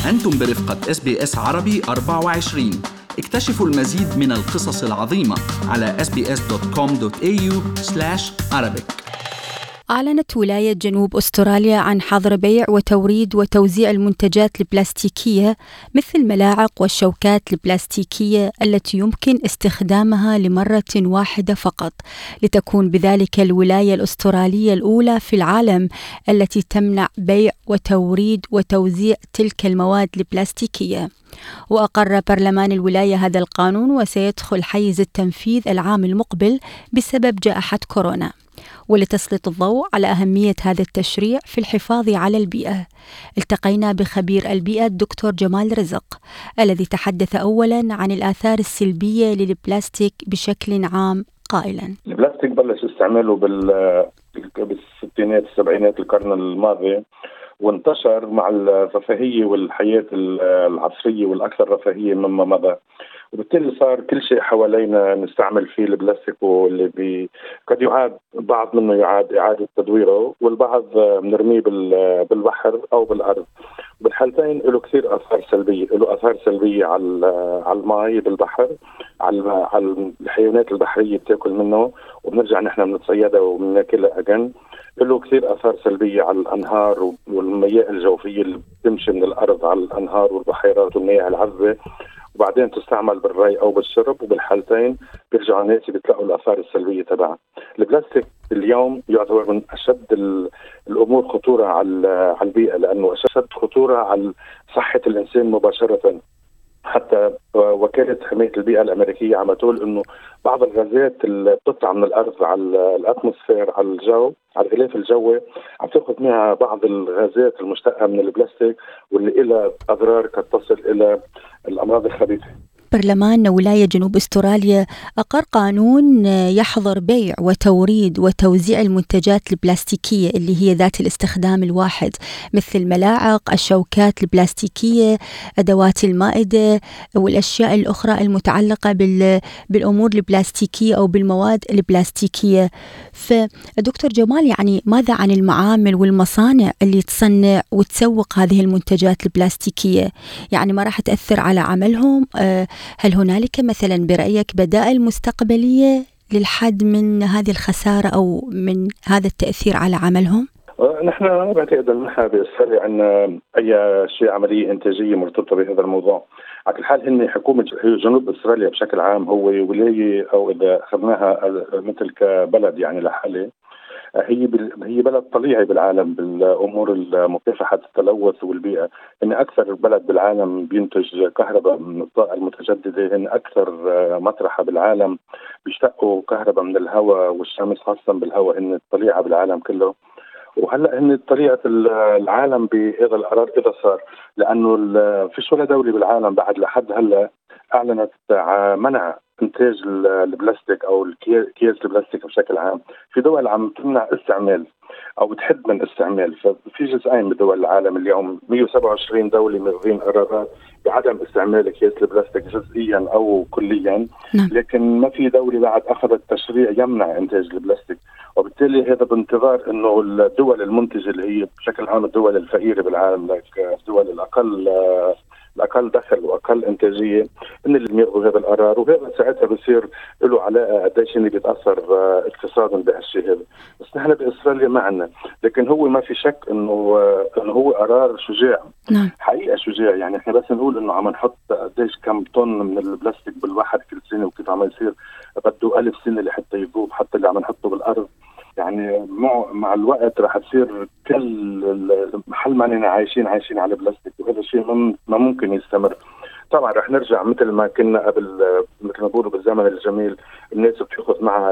أنتم برفقة SBS عربي 24. اكتشفوا المزيد من القصص العظيمة على sbs.com.au/Arabic. أعلنت ولاية جنوب أستراليا عن حظر بيع وتوريد وتوزيع المنتجات البلاستيكية مثل الملاعق والشوكات البلاستيكية التي يمكن استخدامها لمرة واحدة فقط، لتكون بذلك الولاية الأسترالية الأولى في العالم التي تمنع بيع وتوريد وتوزيع تلك المواد البلاستيكية. وأقر برلمان الولاية هذا القانون وسيدخل حيز التنفيذ العام المقبل بسبب جائحة كورونا. ولتسليط الضوء على أهمية هذا التشريع في الحفاظ على البيئة، التقينا بخبير البيئة الدكتور جمال رزق الذي تحدث أولا عن الآثار السلبية للبلاستيك بشكل عام قائلا: البلاستيك بلش استعماله بالستينات السبعينات القرن الماضي، وانتشر مع الرفاهية والحياة العصرية والأكثر رفاهية مما مضى، وبالتالي صار كل شيء حوالينا نستعمل فيه البلاستيك، واللي قد يعاد بعض منه يعاد إعادة تدويره، والبعض بنرميه بالبحر أو بالأرض. بالحالتين له كثير آثار سلبية، له آثار سلبية على الماء بالبحر، على الحيوانات البحرية بتاكل منه وبنرجع نحن بنتصيدها وبناكلها أجن. له كثير آثار سلبية على الأنهار والمياه الجوفية اللي بتمشي من الأرض على الأنهار والبحيرات والمياه العذبة، وبعدين تستعمل بالري أو بالشرب، وبالحالتين بيرجعوا الناس بتلاقوا الآثار السلبية تبعها. البلاستيك اليوم يعتبر من أشد الأمور خطورة على البيئة، لأنه أشد خطورة على صحة الإنسان مباشرة. حتى وكالة حماية البيئة الأمريكية عم تقول إنه بعض الغازات اللي بتطلع من الأرض على الأتموسفير، على الجو، على الغلاف الجوي، عم تأخذ معها بعض الغازات المشتقة من البلاستيك، واللي إلى أضرار قد تصل إلى الأمراض الخبيثة. برلمان ولاية جنوب أستراليا أقر قانون يحظر بيع وتوريد وتوزيع المنتجات البلاستيكية اللي هي ذات الاستخدام الواحد، مثل الملاعق، الشوكات البلاستيكية، أدوات المائدة والأشياء الأخرى المتعلقة بالأمور البلاستيكية أو بالمواد البلاستيكية. فدكتور جمال، يعني ماذا عن المعامل والمصانع اللي تصنع وتسوق هذه المنتجات البلاستيكية؟ يعني ما راح تأثر على عملهم؟ هل هنالك مثلا برأيك بدائل مستقبلية للحد من هذه الخسارة أو من هذا التأثير على عملهم؟ نحن بعتقد أن نحن بأستراليا عندنا أي شيء عملية إنتاجية مرتبطة بهذا الموضوع. على كل حال هن حكومة جنوب أستراليا بشكل عام هو ولاية، أو إذا أخذناها مثل كبلد يعني لحالة، هي بلد طليعي بالعالم بالامور مكافحه التلوث والبيئه. ان اكثر بلد بالعالم بينتج كهرباء من الطاقه المتجدده، ان اكثر مطرحه بالعالم بيشتقوا كهرباء من الهواء والشمس، خاصه بالهواء، ان الطليعه بالعالم كله. وهلا هن طليعه العالم بهذا القرار اذا صار، لانه فيش ولا دوله بالعالم بعد لحد هلا اعلنت منع انتاج البلاستيك او اكياس البلاستيك بشكل عام. في دول عم تمنع استعمال او بتحد من استعمال. ففي جزئين من دول العالم اليوم، 127 دوله ماخذين قرارات بعدم استعمال اكياس البلاستيك جزئيا او كليا، لكن ما في دوله بعد اخذت تشريع يمنع انتاج البلاستيك. وبالتالي هذا بانتظار انه الدول المنتجه اللي هي بشكل عام الدول الفقيره بالعالم، الدول الأقل دخل وأقل إنتاجية، إن اللي ياخذوا هذا القرار، وهذا ساعتها بصير له علاقة قديش إنه بيتأثر اقتصادا بهالشيء هذا. بس نحن بأستراليا ما عنا، لكن هو ما في شك إنه هو قرار شجاع. حقيقة شجاع. يعني إحنا بس نقول إنه عم نحط قديش كم طن من البلاستيك بالواحد كل سنة، وكيف عم يصير بده 1000 سنة لحتى يذوب، حتى اللي عم نحطه بالأرض. يعني مع الوقت راح تصير كل محل ما أننا عايشين على البلاستيك، وهذا الشيء ما ممكن يستمر. طبعا رح نرجع مثل ما كنا قبل، مثل ما بقولوا بالزمن الجميل، الناس بتاخذ معها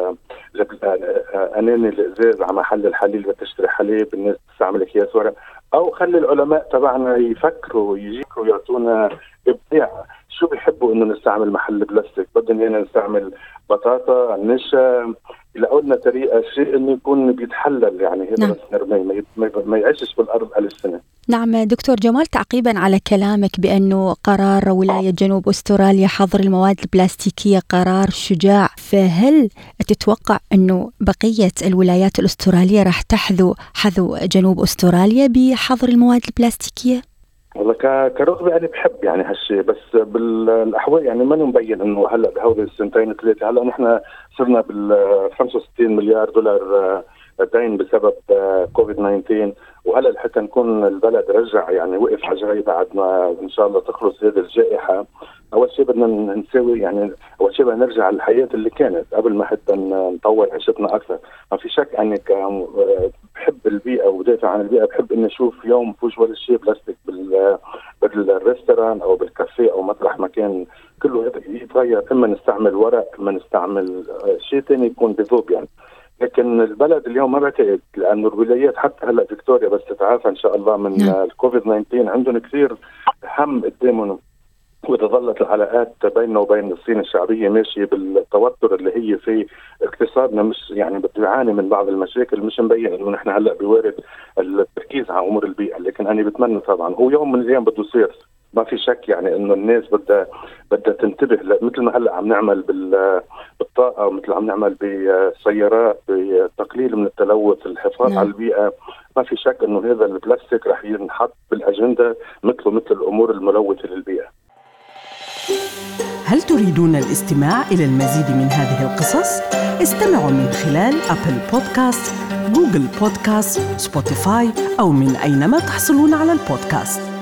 اناني الازاز على محل الحليب بتشتري حليب، الناس تستعمل اكياس ورق، او خلي العلماء تبعنا يفكروا يجيكوا يعطونا ابداع. شو بيحبوا انه نستعمل محل بلاستيك؟ بدنا هنا نستعمل بطاطا، نشا، يلاقوا لنا طريقه شيء انه يكون بيتحلل. يعني هذا بس نرمي ما يعيشش بالارض 1000 سنه. نعم دكتور جمال، تعقيبا على كلامك بأنه قرار ولاية جنوب أستراليا حظر المواد البلاستيكية قرار شجاع، فهل تتوقع أنه بقية الولايات الأسترالية راح تحذو جنوب أستراليا بحظر المواد البلاستيكية؟ والله كرغبة أنا بحب يعني هالشيء، بس بالأحوال يعني ما مبين إنه هلا بهودي السنتين ثلاثة هلا نحن صرنا بال 65 مليار دولار دين بسبب كوفيد 19، وهلا حتى نكون البلد رجع يعني وقف على جاي بعد ما ان شاء الله تخلص هذه الجائحه. اول شيء بدنا نسوي يعني اول شيء بدنا نرجع للحياه اللي كانت قبل ما حتى نطور عيشتنا اكثر. ما في شك اني بحب البيئه ودافع عن البيئه، بحب اني اشوف يوم فوش ولا شيء بلاستيك بالريستوران او بالكافيه او مطرح مكان، كله يتغير، اما نستعمل ورق اما نستعمل شيء ثاني يكون بذوب يعني. لكن البلد اليوم ما بعتقد، لأنه الولايات حتى هلا فيكتوريا بس تتعافى إن شاء الله من الكوفيد 19 عندهم كثير هم قدامهم، وإذا ظلت العلاقات بيننا وبين الصين الشعبية ماشية بالتوتر اللي هي فيه، اقتصادنا مش يعني بده يعاني من بعض المشاكل. مش مبين إنه نحن هلا بوارد التركيز على أمور البيئة، لكن أنا بتمنى طبعا هو يوم من الأيام بده يصير. ما في شك يعني انه الناس بدها تنتبه، مثل ما هلا عم نعمل بالطاقه ومثل عم نعمل بالسيارات بتقليل من التلوث، الحفاظ على البيئه. ما في شك انه هذا البلاستيك رح ينحط بالاجنده مثل الامور الملوثه للبيئه. هل تريدون الاستماع إلى المزيد من هذه القصص؟ استمعوا من خلال أبل بودكاست، جوجل بودكاست، سبوتيفاي أو من أينما تحصلون على البودكاست.